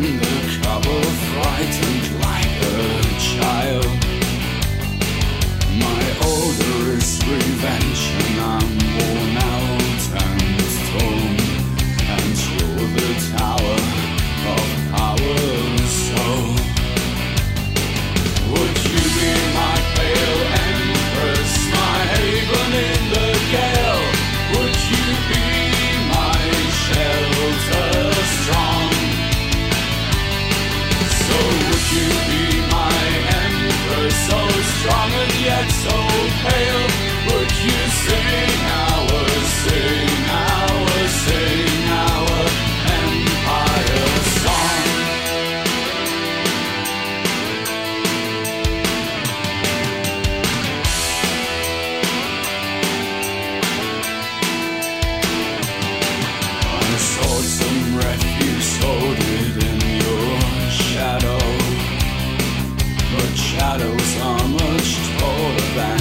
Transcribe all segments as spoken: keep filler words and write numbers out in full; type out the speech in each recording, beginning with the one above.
undercover, frightened like a child. My odor is revenge and I'm worn out and torn, and you're the tower of power. So would you be my pale empress, my haven in the gale? Would you be my shelter strong? So would you be my empress, so strong and yet so pale? Would you sing our, sing our, sing our empire song? I sought some refuge, so did in your shadow, but shadows are much taller than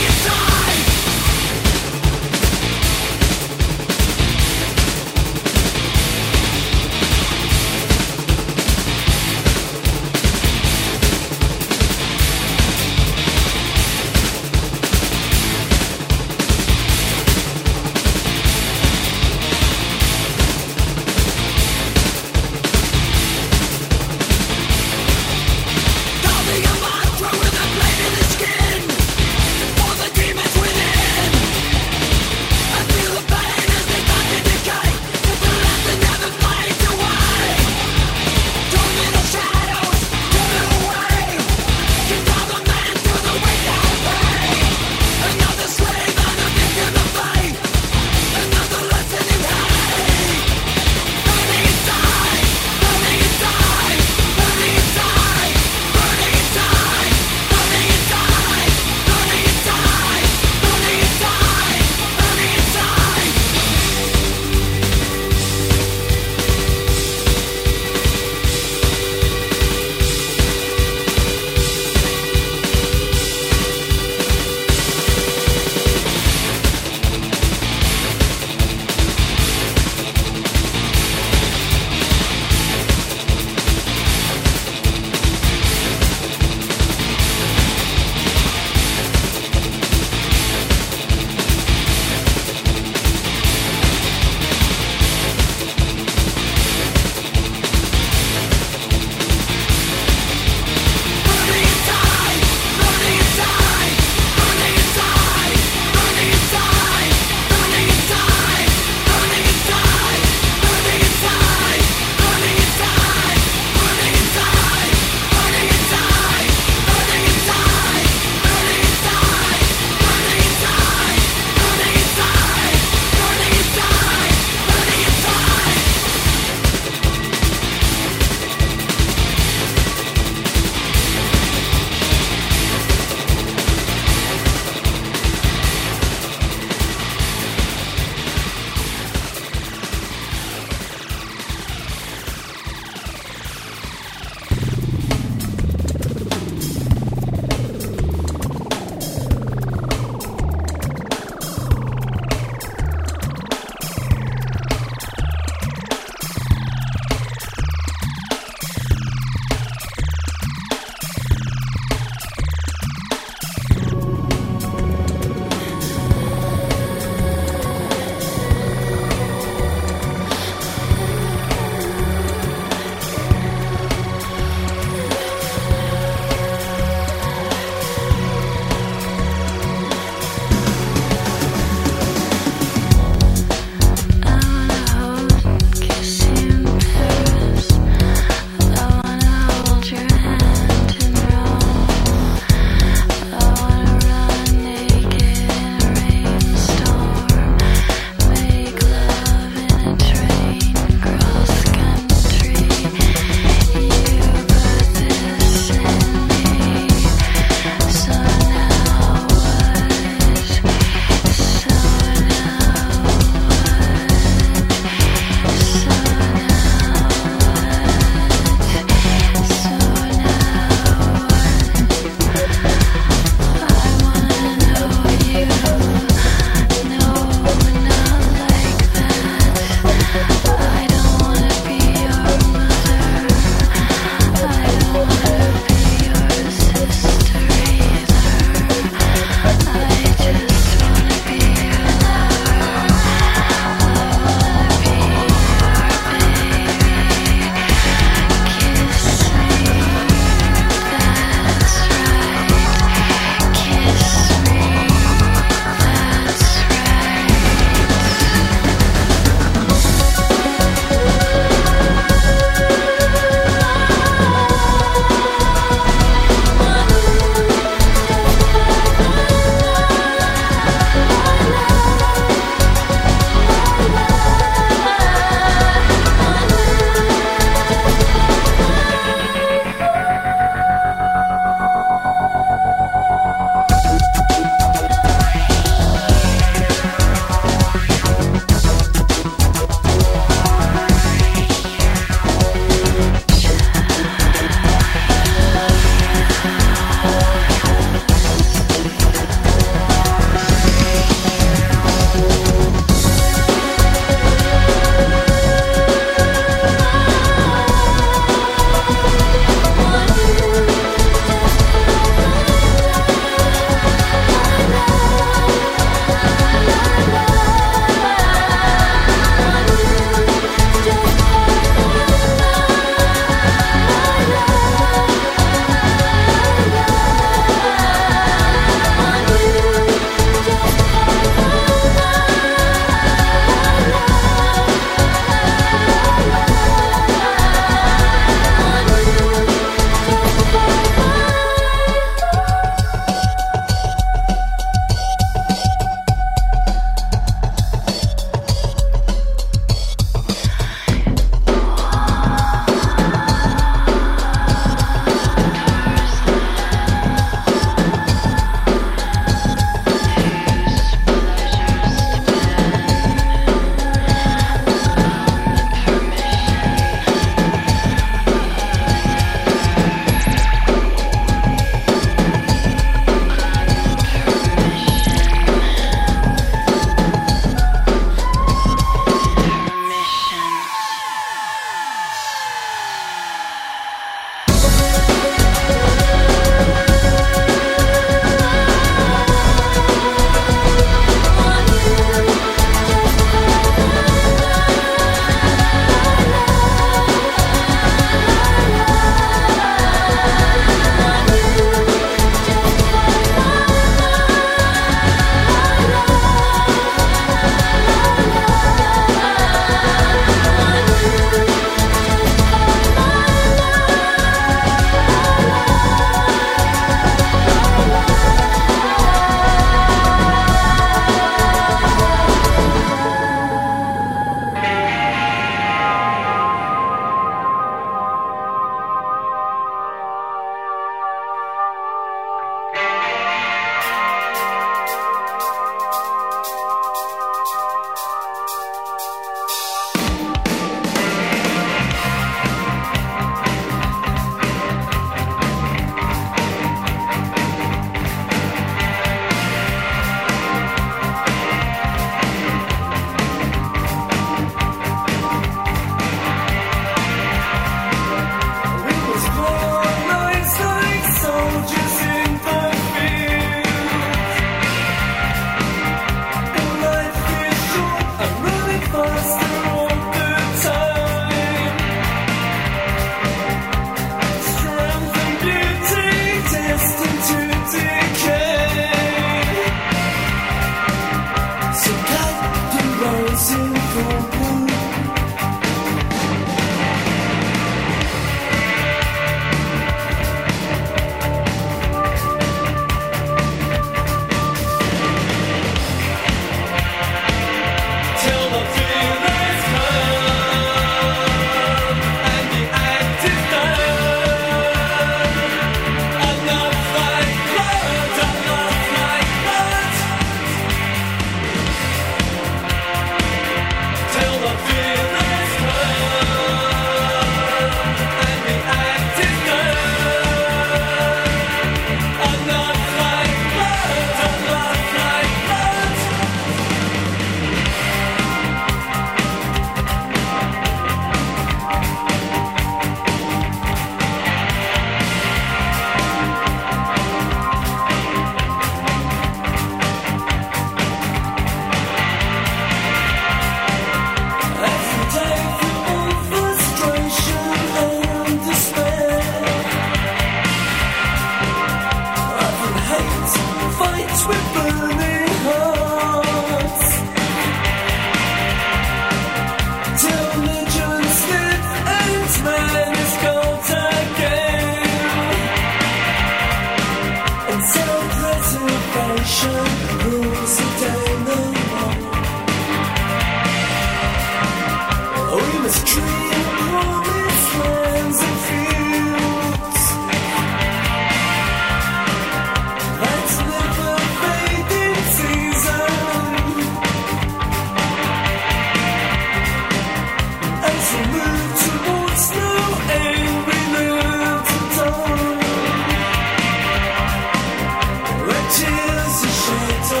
Tears and shelter.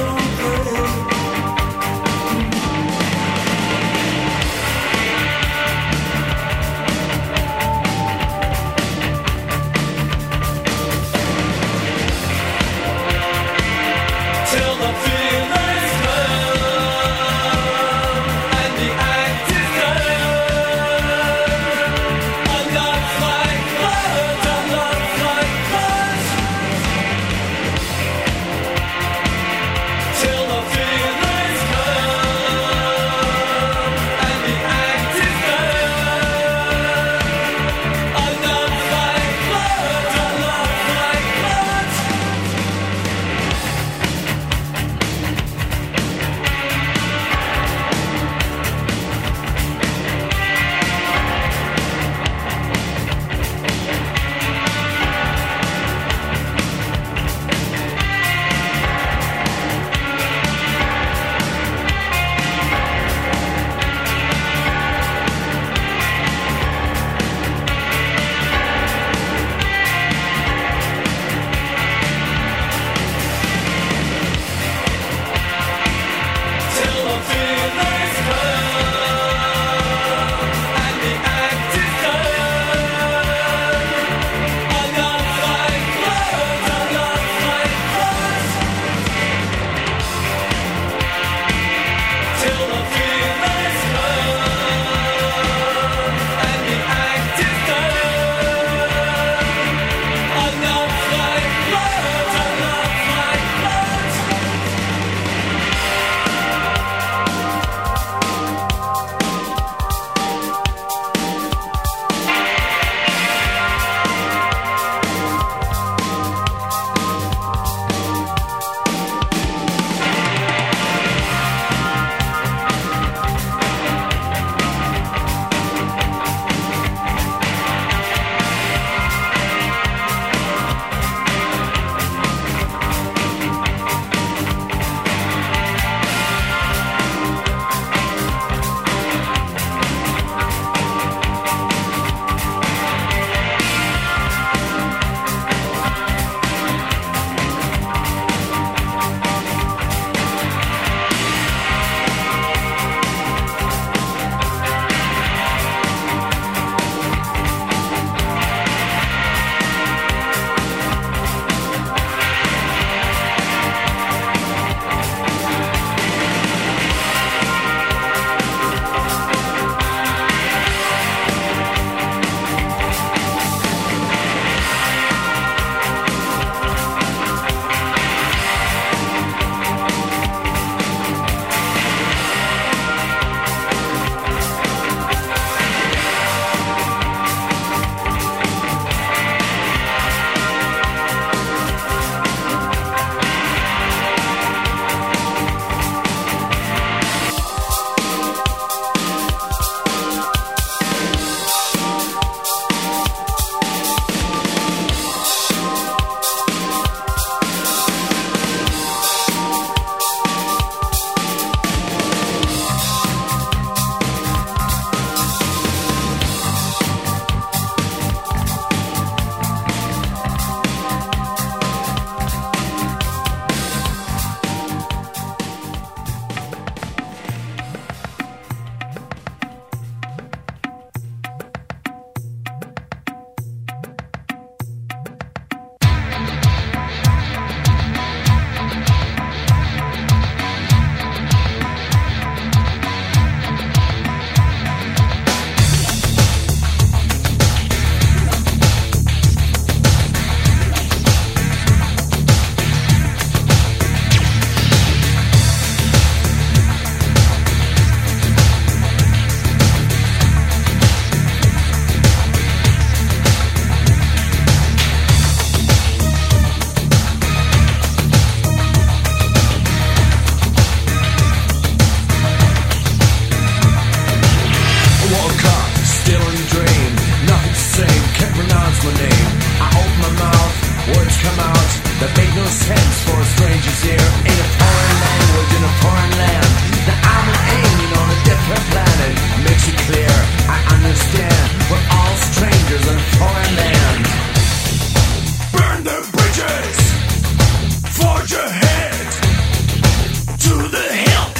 sense for strangers here in a foreign language in a foreign land. Now I'm an alien on a different planet. Makes it clear, I understand. We're all strangers in a foreign land. Burn the bridges, forge ahead to the hilt.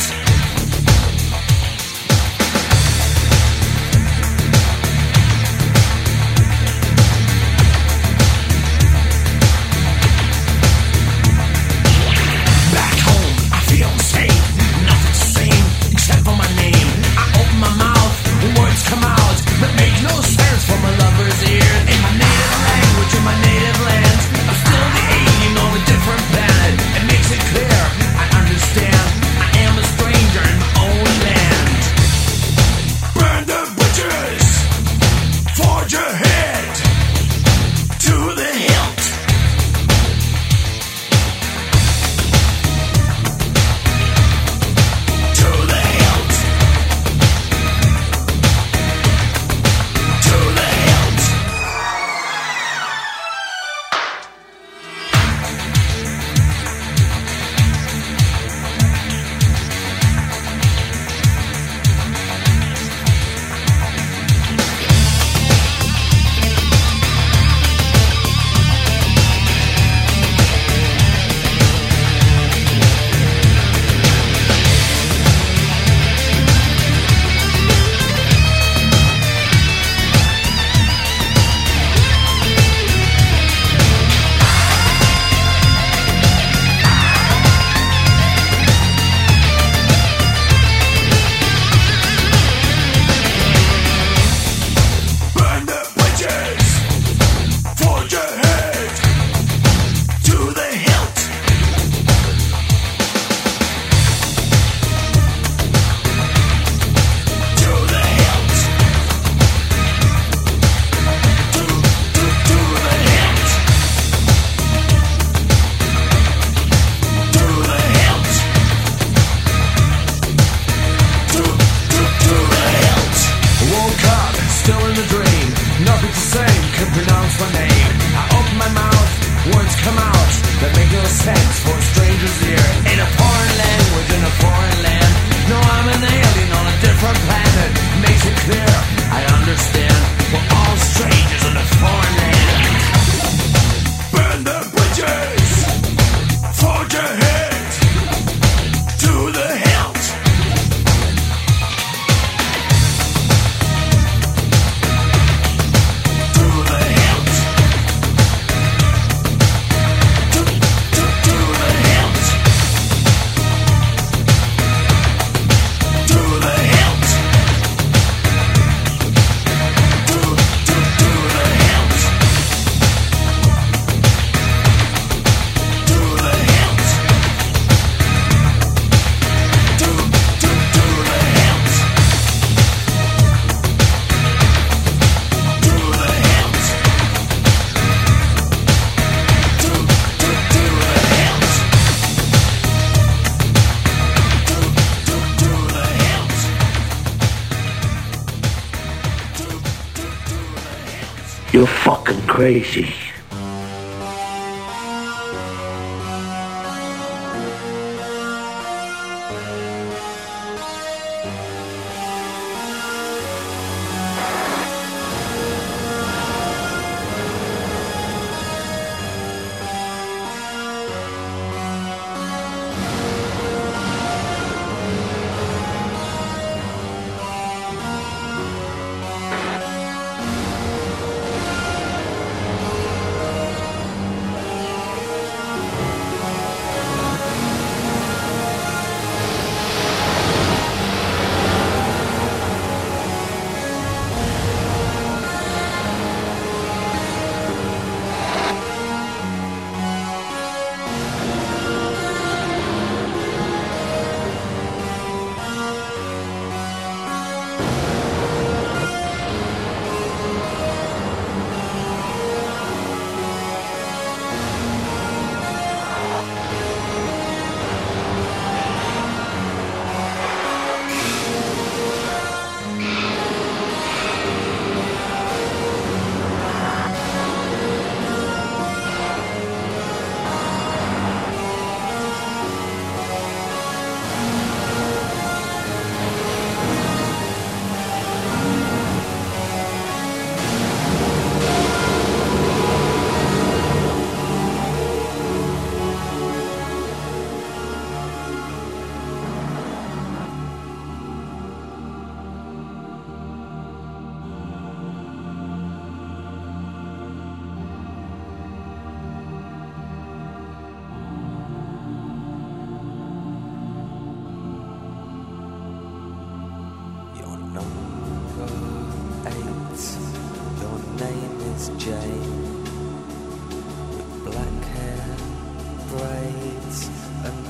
Back home, I feel safe. Nothing's the same except for my name. I open my mouth, words come out that make no sense from a lover's ear. In my native language, in my native land, I'm still the alien on a different planet. It makes it clear, I understand. I am a stranger in my own land. Burn the bridges, forge ahead to the hilt. To the hilt. To the hilt. Burn the bridges, forge ahead to the hilt. To the hilt. To, to, to the hilt. To the hilt. To, to, to the hilt. Woke up, still in a dream. Nothing's the same, can pronounce my name. I open my mouth, words come out that make no sense for strangers here. In a foreign language, in a foreign land. No, I'm an alien on a different planet. Makes it clear, I understand. We're all strangers in a foreign land. Burn the bridges, forge ahead to the hilt. To the hilt. To, to, to the hilt. To the hilt. To, to, to the hilt. To the hilt. To, to, to the hilt. To the hilt. To, to, to the hilt. To, to, to the hilt. To, to, to the hilt. You're fucking crazy.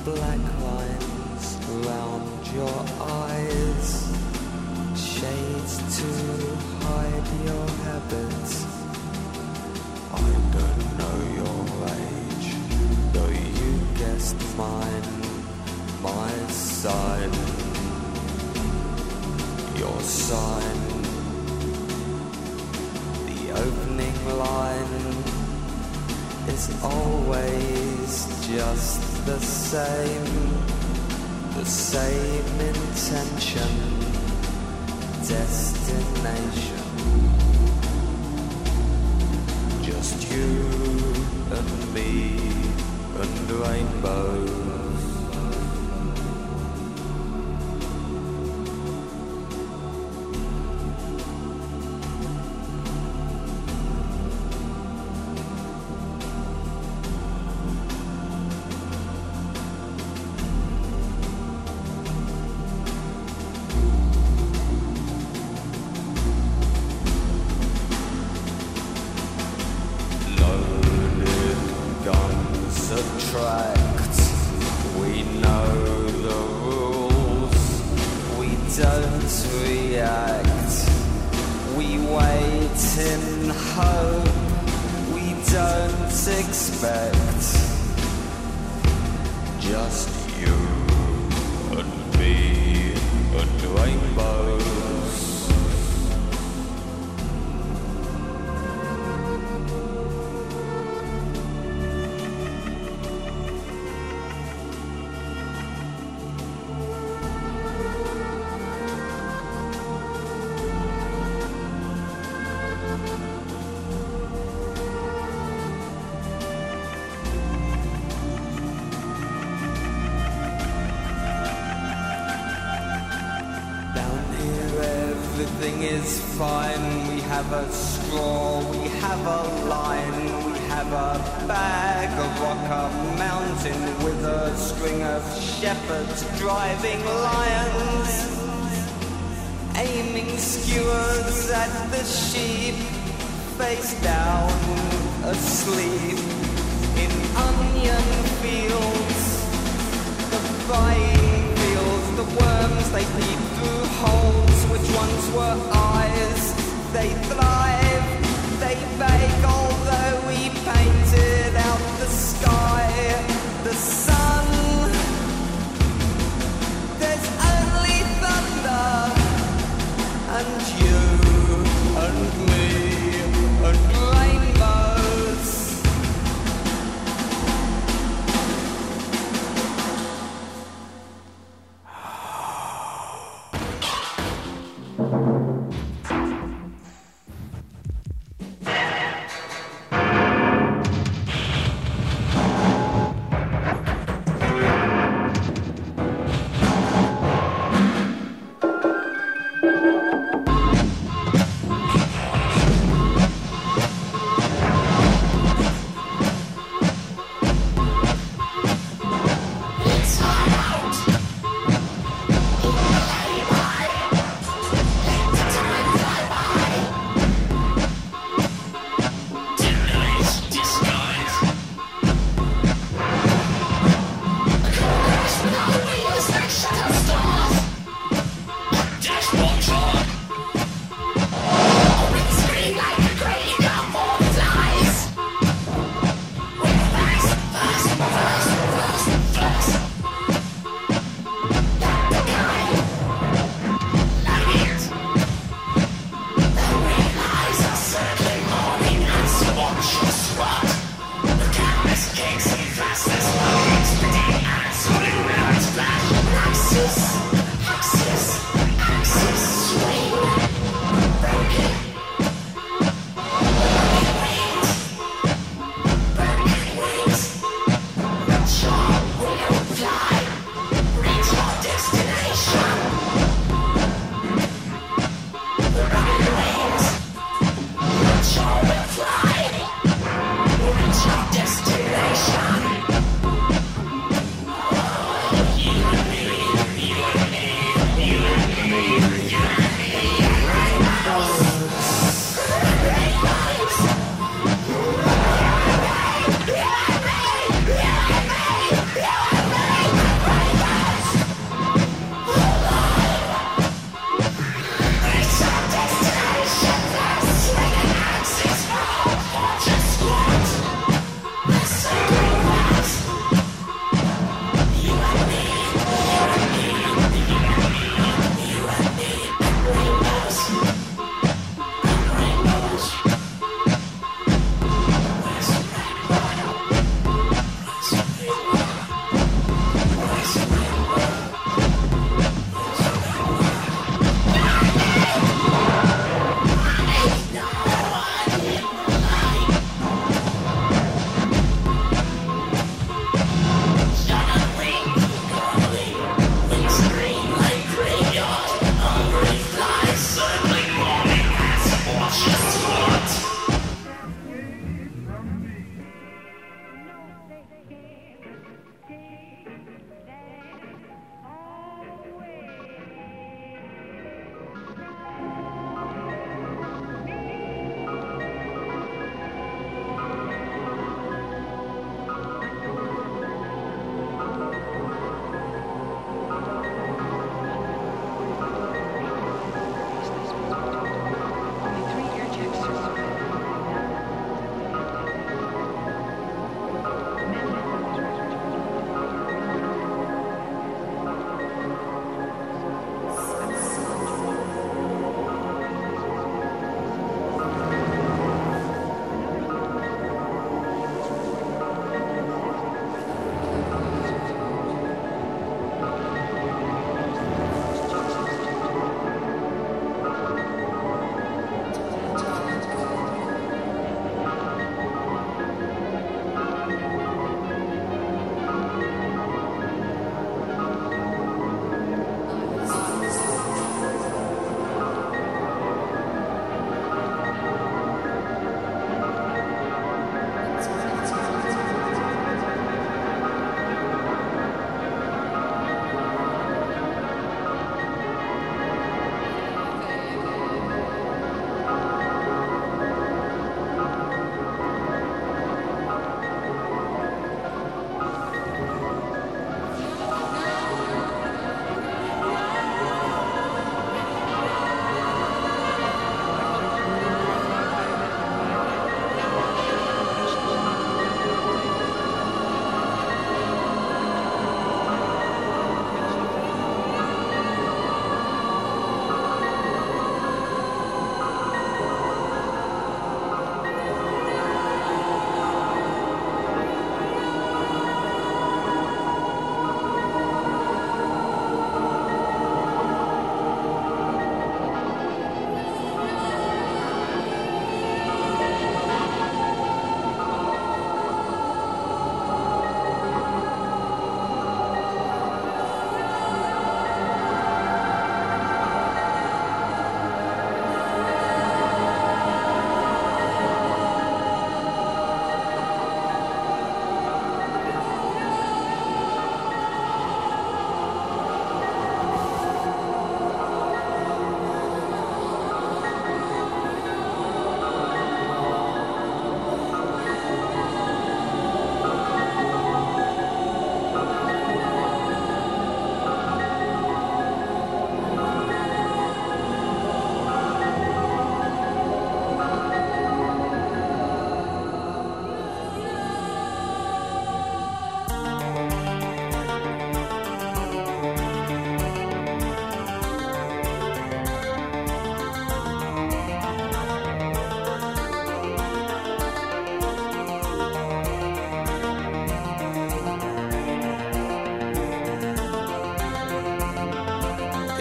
black lines round your eyes, shades to hide your habits. I don't know your age, though you guessed mine, my sign, your sign. The opening line is always just the same, the same intention, destination. Just you and me and rainbows. Attract. We know the rules. We don't react. We wait in hope. We don't expect. Just you and me and rainbows. Everything is fine, we have a straw, we have a line, we have a bag, a rock, a mountain with a string of shepherds driving lions, aiming skewers at the sheep, face down, asleep in onion fields, the vine fields, the worms they peep through holes which once were eyes. They thrive, they bake, although we painted out the sky, the sun. There's only thunder, and you and me and rainbows. You and me, you and me.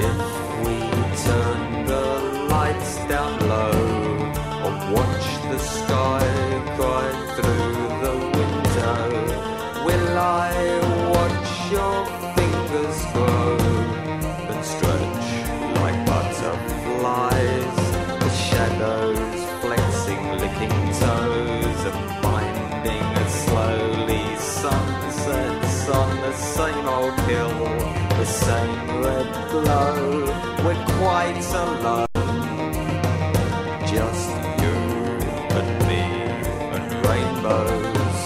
If we turn the lights down low or watch the sky cry through the window, will I watch your fingers grow and stretch like butterflies, the shadows flexing, licking toes and binding us slowly. Sunsets on the same old hill, the same red glow. We're quite alone, just you and me and rainbows.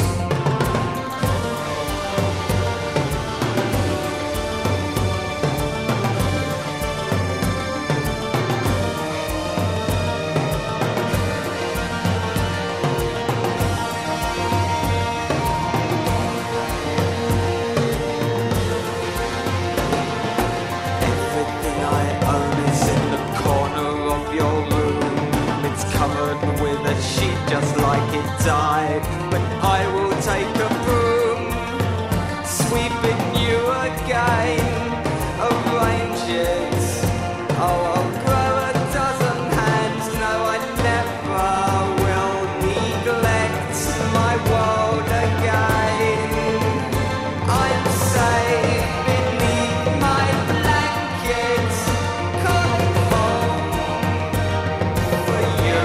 Just like it died, but I will take a broom, sweeping you again, arrange it. Oh, I'll grow a dozen hands. No, I never will neglect my world again. I'm safe beneath my blanket, calling home for you.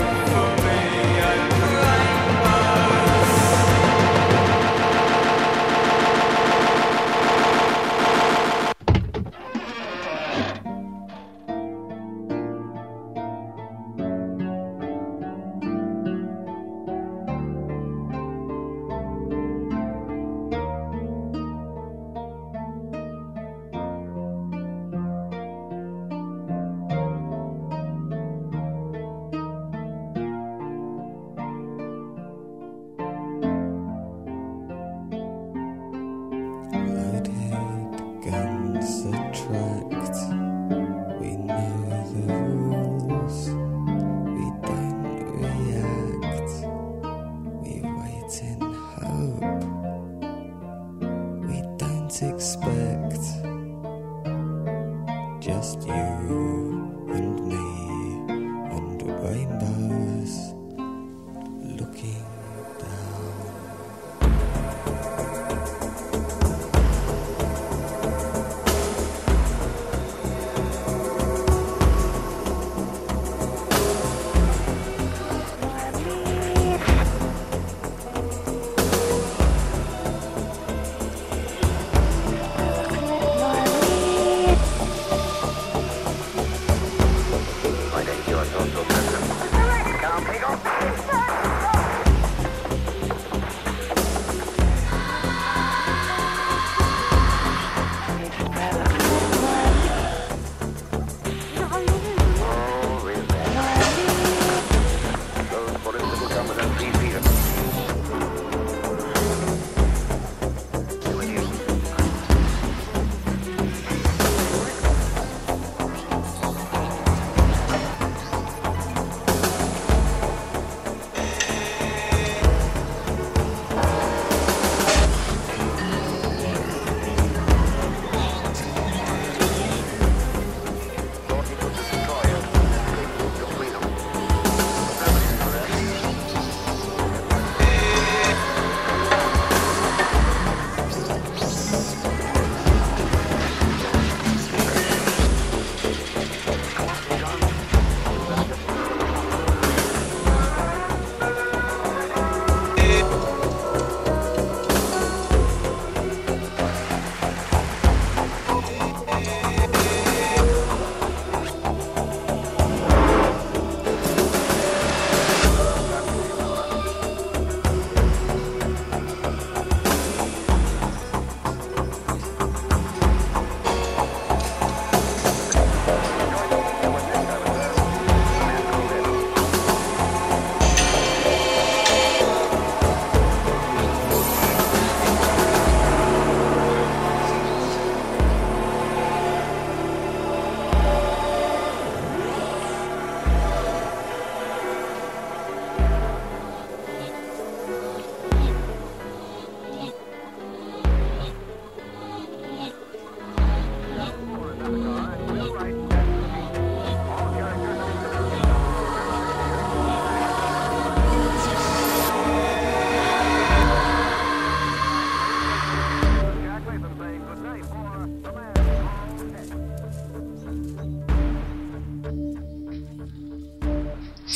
Expect just you and me and rainbows looking down.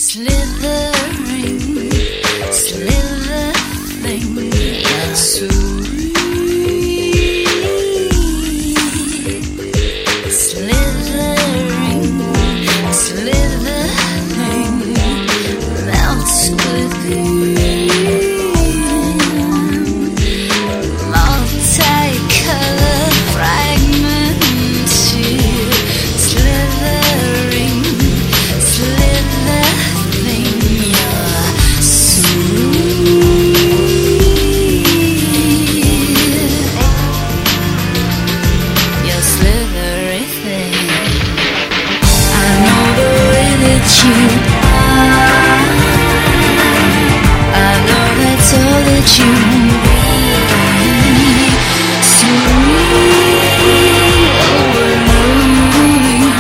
Slithering, slithering, you're sweet. Slithering, slithering, melts within. Multicolored fragments here, slithering, slithering, you're sweet. You're slithery thing. I know the way that you are. I know that's all that you need. Sweet, overloading.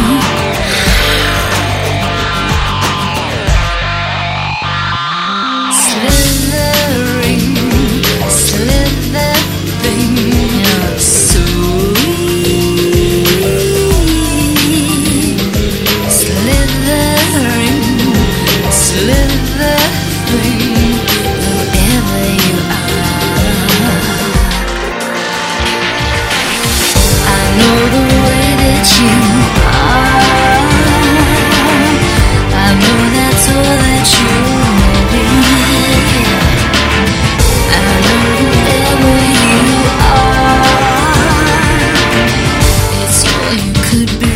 Slithering, slithering, you're sweet. Slithering, slithering, wherever you are. I know the way that you are. I know that's all that you be. I know whoever you are, it's all you could be.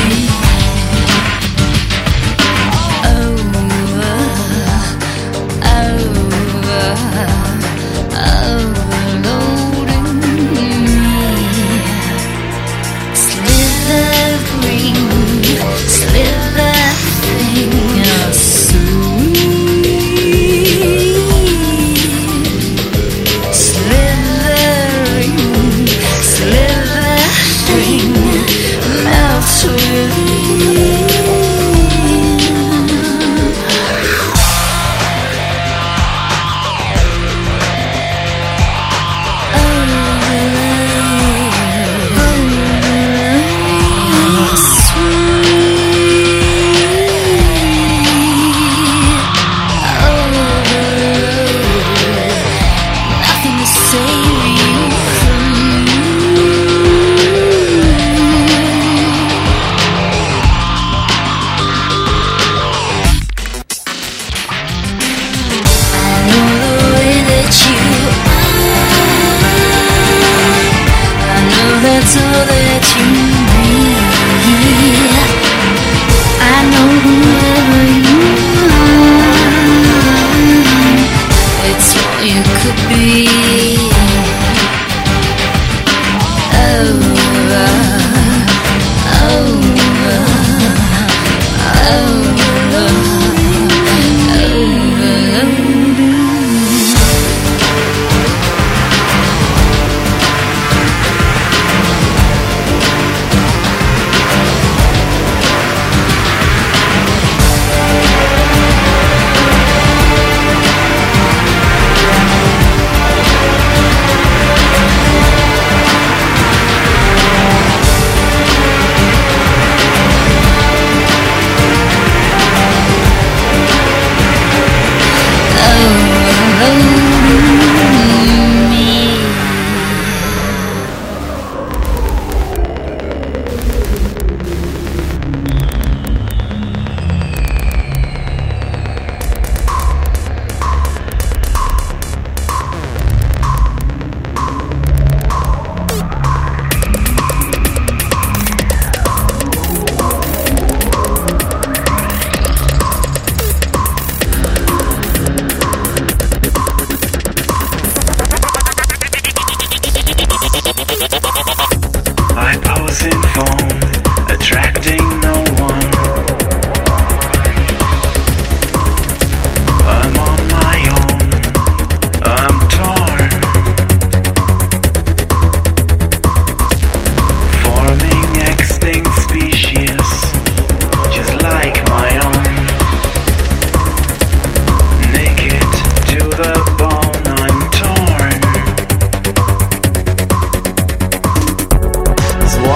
That's all that you need. I know whoever you are, it's all you could be. Over, over,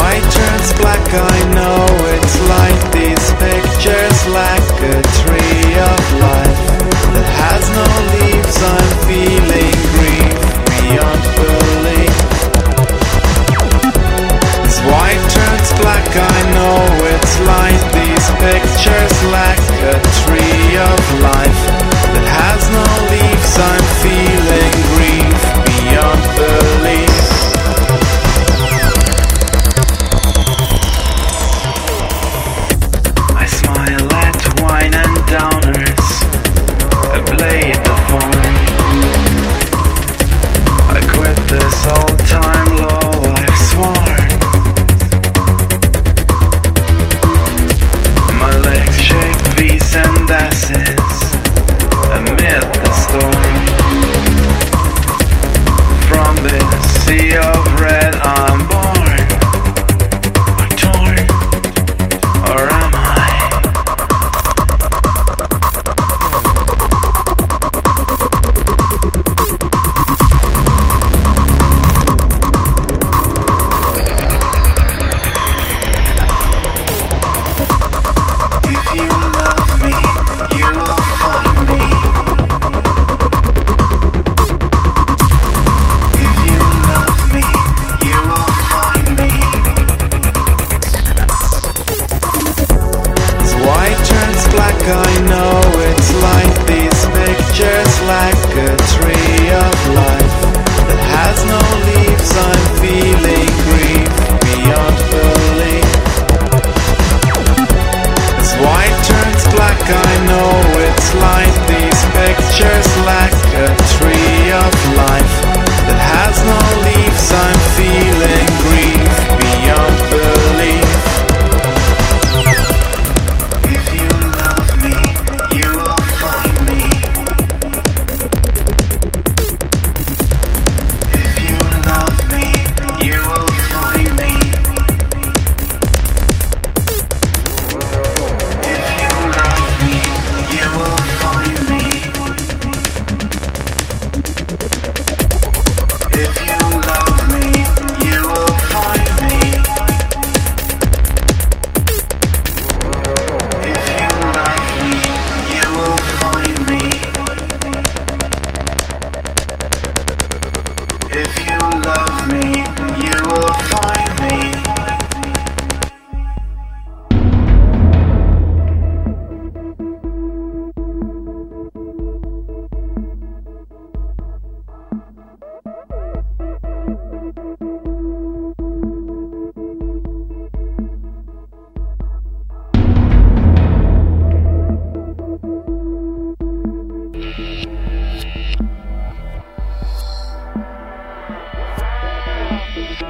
I know it's like these pictures like a tree.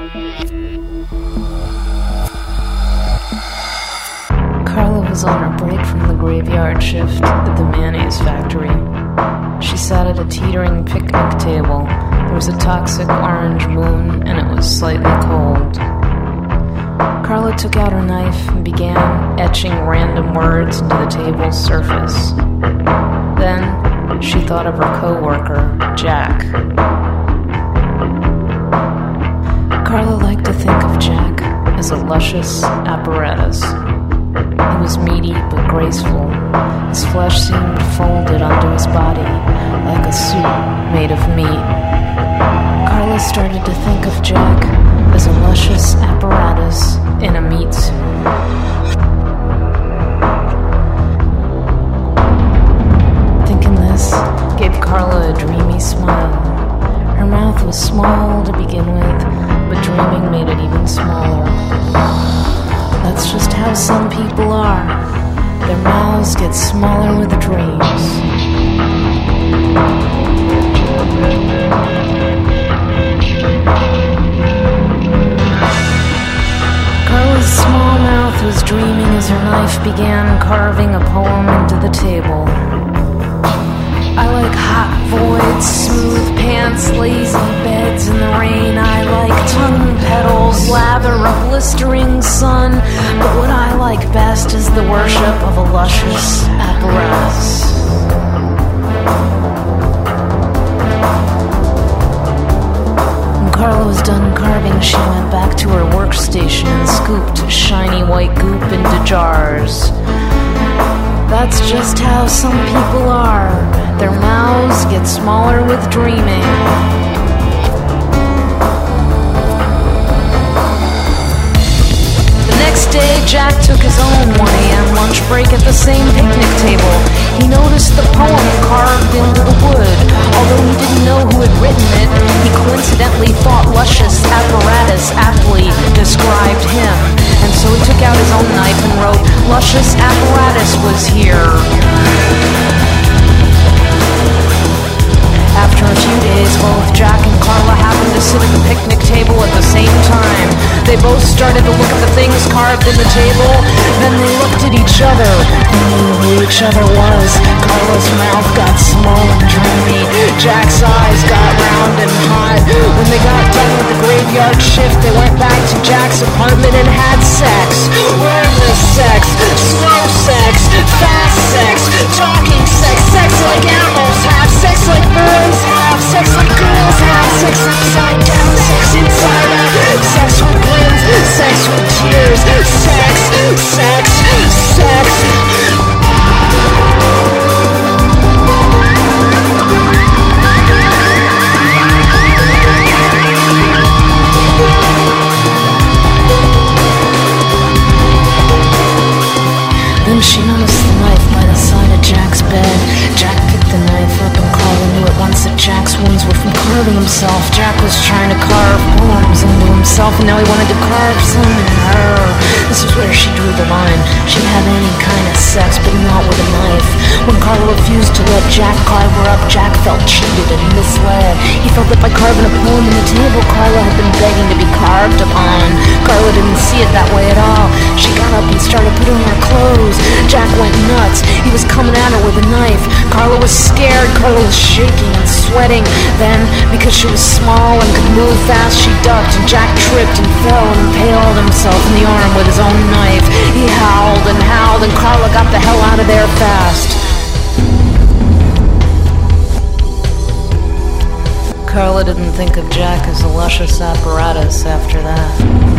Carla was on her break from the graveyard shift at the mayonnaise factory. She sat at a teetering picnic table. There was a toxic orange moon, and it was slightly cold. Carla took out her knife and began etching random words into the table's surface. Then she thought of her co-worker, Jack. Carla liked to think of Jack as a luscious apparatus. He was meaty but graceful. His flesh seemed folded onto his body like a suit made of meat. Carla started to think of Jack as a luscious apparatus in a meat suit. Thinking this gave Carla a dreamy smile. Her mouth was small to begin with, but dreaming made it even smaller. That's just how some people are. Their mouths get smaller with dreams. Carla's small mouth was dreaming as her knife began carving a poem into the table. I like hot voids, smooth pants, lazy beds in the rain. I like tongue petals, lather a blistering sun. But what I like best is the worship of a luscious apparatus. When Carla was done carving, she went back to her workstation and scooped shiny white goop into jars. That's just how some people are. Their mouths get smaller with dreaming. The next day, Jack took his own one a.m. lunch break at the same picnic table. He noticed the poem carved into the wood. Although he didn't know who had written it, he coincidentally thought luscious apparatus aptly described him. And so he took out his own knife and wrote, "Luscious apparatus was here." After a few days, both Jack and Carla happened to sit at the picnic table at the same time. They both started to look at the things carved in the table. Then they looked at each other and knew who each other was. Carla's mouth got small and dreamy. Jack's eyes got round and hot. When they got done with the graveyard shift, they went back to Jack's apartment and had sex. Wordless sex, slow sex, fast sex, talking sex, sex like animals have, sex like boys have, sex like girls have, sex upside down, sex inside out, sex with grins, sex with tears, sex, sex, sex. Then she noticed the knife by the side of Jack's bed. Jack picked the knife up and Carla knew at once that Jack's wounds were from carving himself. Jack was trying to carve poems into himself, and now he wanted to carve some in her. This is where she drew the line. She'd have any kind of sex, but not with a knife. When Carla refused to let Jack carve her up, Jack felt cheated and misled. He felt that by carving a poem in the table, Carla had been begging to be carved upon. Carla didn't see it that way at all. She got up and started putting on her clothes. Jack went nuts. He was coming at her with a knife. Carla was scared. Carla was shaking and sweating. Then, because she was small and could move fast, she ducked, and Jack tripped and fell and impaled himself in the arm with his own knife. He howled and howled, and Carla got the hell out of there fast. Carla didn't think of Jack as a luscious apparatus after that.